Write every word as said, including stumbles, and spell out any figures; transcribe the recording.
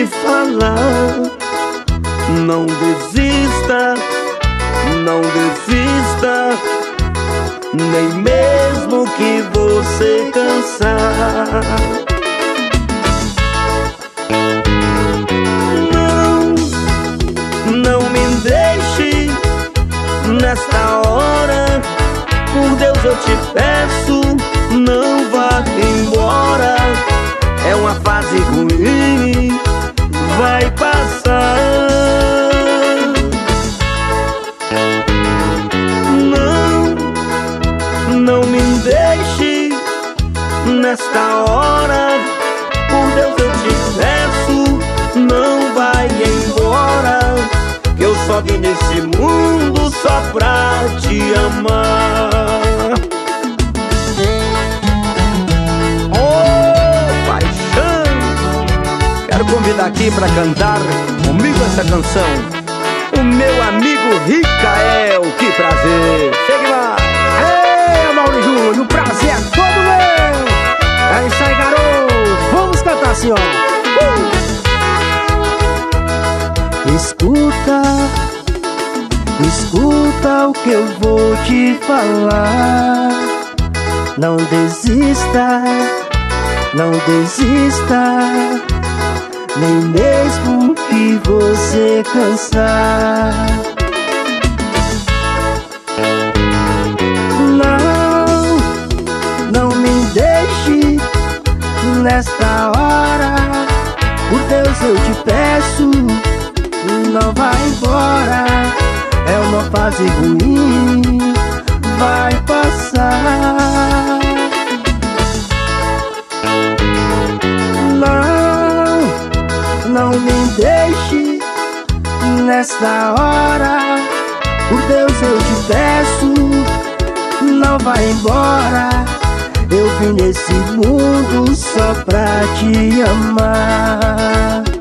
te falar. Não desista, não desista, nem mesmo que você cansar. Não, não me deixe nesta hora. Por Deus eu te peço, não vá embora. É uma fase ruim, vai passar. Não, não me deixe nesta hora. Por Deus eu te peço, não vai embora. Que eu só vim nesse mundo só pra te amar. Oh, paixão! Quero convidar aqui pra cantar comigo essa canção o meu amigo Ricael. Que prazer! Chegue lá! Ei, Mauro Júnior, o prazer é todo meu! É isso aí, garoto! Vamos cantar assim, ó! Uh! Escuta, escuta o que eu vou te falar. Não desista, não desista, nem mesmo que você cansar. Não, não me deixe nesta hora. Por Deus eu te peço, não vai embora. É uma fase ruim, vai passar. Não, não me deixe nesta hora. Por Deus eu te peço, não vai embora. Eu vim nesse mundo só pra te amar.